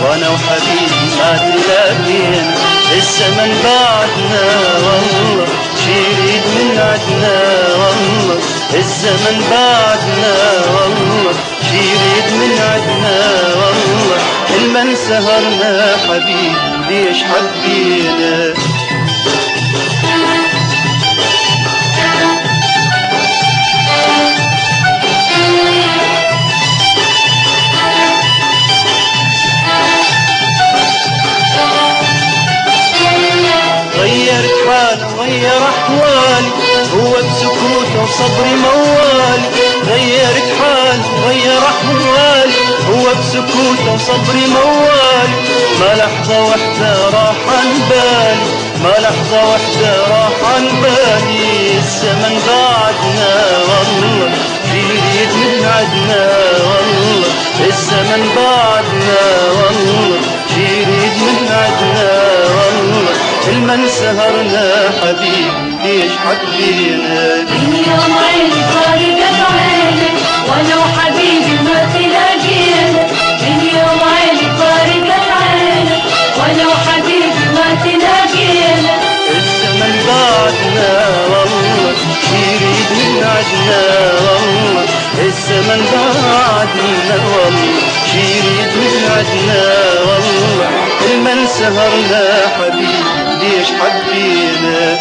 وانا وحبيبي ما تلاقينا. الزمن بعدنا والله شريد من عدنا والله. الزمن بعدنا والله شريد من عدنا والله. المن سهرنا حبيبي ليش حبينا. غيرت حالي غير احوالي هو بسكوته وصبري موالي. غيرت حالي غير احوالي هو بسكوته وصبري موالي. ما لحظة وحدة راح عن بالي ما لحظة وحدة راح عن بالي. الزمن بعدنا والله شريد من عدنا والله. الزمن بعدنا والله شريد من عدنا والله. المن سهرنا حبيبي ليش حبينا. من يوم عيني فارقت عينك وانا وحبيبي ما تلاقينا. من يوم عيني فارقت عينك وانا وحبيبي ما تلاقينا. الزمن بعدنا والله شريد من عدنا والله. الزمن بعدنا والله شريد من عدنا والله. المن سهرنا حبيبي ليش حبينا.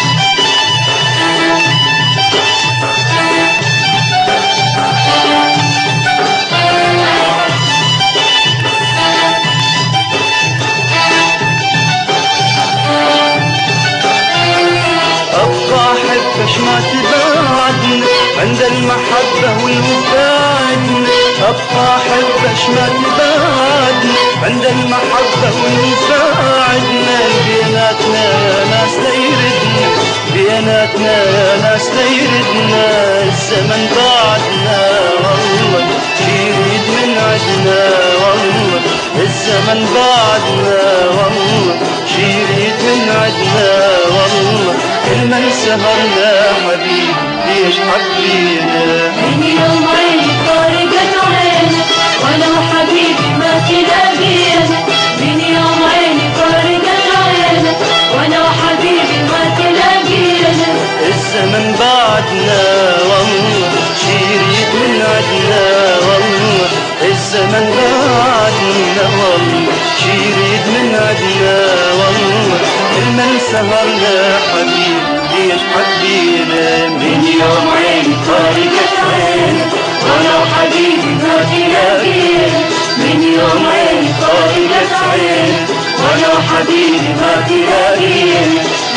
أبقى أحبش ما تبعدنا عند المحبة والوفاء. أبقى أحبش ما تبعدنا عند المحبة والوفاء. بيناتنا يا ناس ليردنا بيناتنا يا ناس ليردنا. الزمن بعدنا والله شريد من عدنا والله. الزمن بعدنا والله شريد من عدنا والله. المن سهرنا حبيبي ليش حبينا. من يوم عيني فارقت عينك وانا وحبيبي ما تلاقينا. من يوم عيني فارقت عينك وانا وحبيبي ما تلاقينا. الزمن بعدنا والله شريد من عدنا والله. الزمن بعدنا والله شريد من عدنا والله. المن سهرنا حبيبي ليش حبينا. من يوم عيني فارقت عينك وانا وحبيبي ما تلاقينا. من يوم عيني فارقت عينك وانا وحبيبي ما تلاقينا.